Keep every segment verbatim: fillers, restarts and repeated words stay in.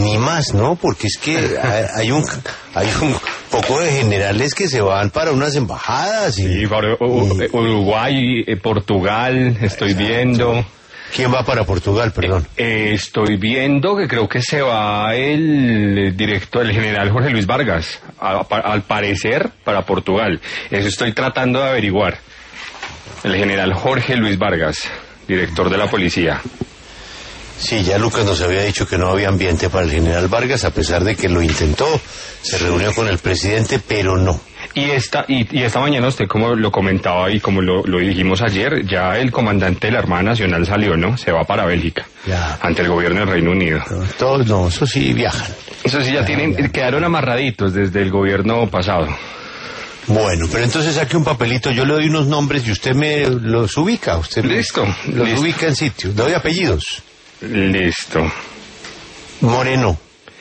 Ni más, ¿no? Porque es que hay, hay un hay un poco de generales que se van para unas embajadas. Y, sí, para y, Uruguay, Portugal, estoy exacto. viendo. ¿Quién va para Portugal, perdón? Eh, eh, estoy viendo que creo que se va el director, el general Jorge Luis Vargas, a, a, al parecer para Portugal. Eso estoy tratando de averiguar. El general Jorge Luis Vargas, director de la policía. Sí, ya Lucas nos había dicho que no había ambiente para el general Vargas, a pesar de que lo intentó, se reunió con el presidente, pero no. Y esta, y, y esta mañana usted, como lo comentaba y como lo, lo dijimos ayer, ya el comandante de la Armada Nacional salió, ¿no? Se va para Bélgica, ya. Ante el gobierno del Reino Unido. No, todos no, eso sí viajan. Eso sí, ya, ya tienen, ya. Quedaron amarraditos desde el gobierno pasado. Bueno, pero entonces saque un papelito, yo le doy unos nombres y usted me los ubica. Usted listo. Los, los listo. ubica en sitio, le doy apellidos. Listo. Moreno.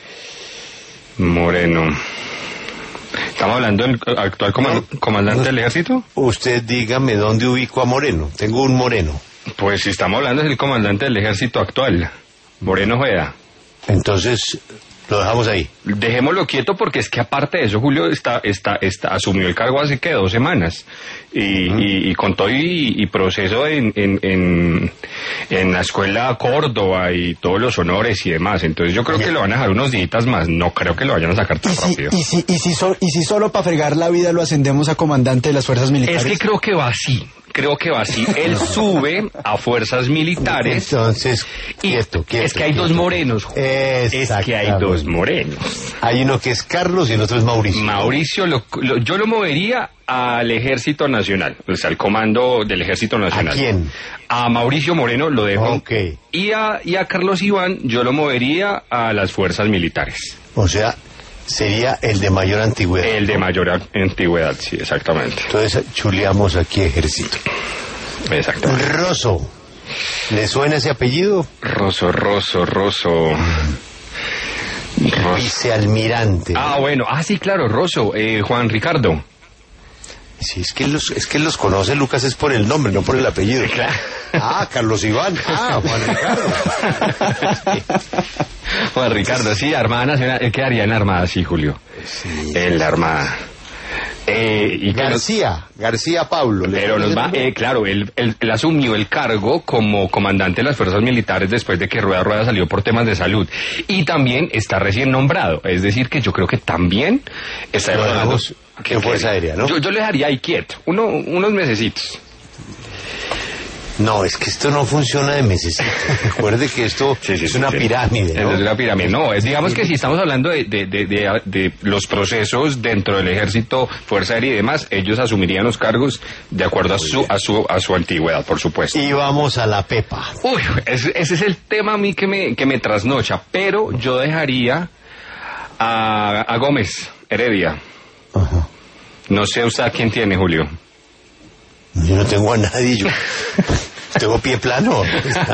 Moreno. ¿Estamos hablando del actual comand- no, comandante no, del ejército? Usted dígame dónde ubico a Moreno. Tengo un Moreno. Pues si estamos hablando del comandante del ejército actual, Moreno Ojeda. Entonces, lo dejamos ahí. Dejémoslo quieto porque es que aparte de eso, Julio está, está, está asumió el cargo hace que dos semanas y, uh-huh. y, y con todo y, y proceso en, en, en, en la escuela Córdoba y todos los honores y demás. Entonces yo creo Oye. que lo van a dejar unos días más. No creo que lo vayan a sacar tan ¿Y si, rápido. Y si, y, si so, y si solo para fregar la vida lo ascendemos a comandante de las fuerzas militares. Es que creo que va así. Creo que va así. Él sube a fuerzas militares. Entonces, y quieto, quieto. Es que hay quieto. dos morenos. Es que hay dos morenos. Hay uno que es Carlos y el otro es Mauricio. Mauricio, lo, lo, yo lo movería al Ejército Nacional, o sea, al comando del Ejército Nacional. ¿A quién? A Mauricio Moreno lo dejo. Ok. Y a, y a Carlos Iván yo lo movería a las fuerzas militares. O sea, sería el de mayor antigüedad. El de mayor antigüedad, sí, exactamente. Entonces chuleamos aquí ejército. Exactamente. Rosso. ¿Le suena ese apellido? Rosso, Rosso, Rosso. Rosso. Vicealmirante. Ah, bueno. Ah, sí, claro, Rosso. Eh, Juan Ricardo. Sí, es que, los, es que los conoce Lucas es por el nombre, no por el apellido. Claro. Ah, Carlos Iván. Ah, Juan Ricardo. Sí. Juan Ricardo, sí, Armada Nacional. Él quedaría en la Armada, sí, Julio. Sí. En la Armada. Eh, y García, nos... García Pablo. Pero nos va, eh, claro, él, él, él asumió el cargo como comandante de las fuerzas militares después de que Rueda Rueda salió por temas de salud. Y también está recién nombrado. Es decir, que yo creo que también está evaluando que fuerza aérea, ¿no? Yo, yo le dejaría ahí quieto, uno, unos mesecitos. No, es que esto no funciona de mesecitos. Recuerde que esto sí, sí, es sí, una sí. pirámide, ¿no? Es una pirámide. No, es, digamos que si estamos hablando de, de, de, de, de los procesos dentro del ejército, fuerza aérea y demás, ellos asumirían los cargos de acuerdo a su, a su, a su antigüedad, por supuesto. Y vamos a la Pepa. Uy, ese, ese es el tema a mí que me, que me trasnocha, pero yo dejaría a, a Gómez Heredia. Ajá. No sé usted a quién tiene, Julio. Yo no tengo a nadie, yo tengo pie plano.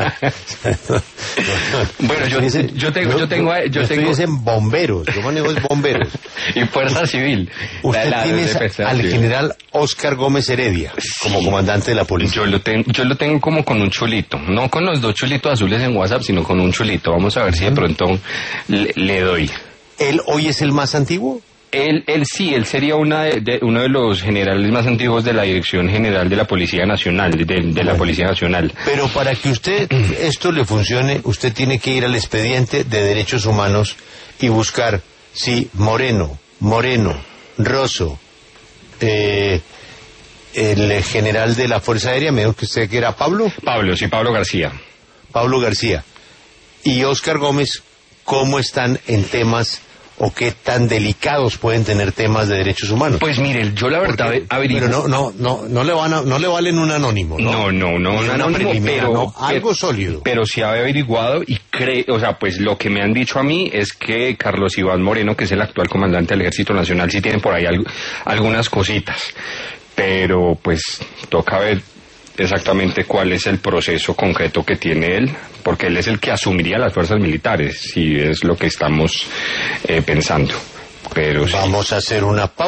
Bueno, yo, yo tengo, yo, yo tengo, yo, yo tengo estoy en bomberos, yo manejo es bomberos. Y fuerza civil. Usted la, la tiene al civil. General Óscar Gómez Heredia como sí. comandante de la policía. Yo lo tengo, yo lo tengo como con un chulito, no con los dos chulitos azules en WhatsApp, sino con un chulito. Vamos a ver si de pronto le, le doy. ¿Él hoy es el más antiguo? Él, él sí, él sería una de, de, uno de los generales más antiguos de la Dirección General de la Policía Nacional, de, de bueno, la Policía Nacional. Pero para que usted esto le funcione, usted tiene que ir al expediente de Derechos Humanos y buscar, sí, Moreno, Moreno, Rosso, eh, el general de la Fuerza Aérea, me dijo que usted que era Pablo. Pablo, sí, Pablo García. Pablo García. Y Óscar Gómez, ¿cómo están en temas o qué tan delicados pueden tener temas de derechos humanos? Pues mire, yo la verdad averiguo. Pero no, no, no, no le van a, no le valen un anónimo, ¿no? No, no, no, un anónimo, pero no, algo pero, sólido. Pero sí ha averiguado y cree, o sea, pues lo que me han dicho a mí es que Carlos Iván Moreno, que es el actual comandante del Ejército Nacional, sí tiene por ahí algo, algunas cositas, pero pues toca ver exactamente cuál es el proceso concreto que tiene él, porque él es el que asumiría las fuerzas militares, si es lo que estamos eh, pensando. Pero vamos sí. a hacer una pausa.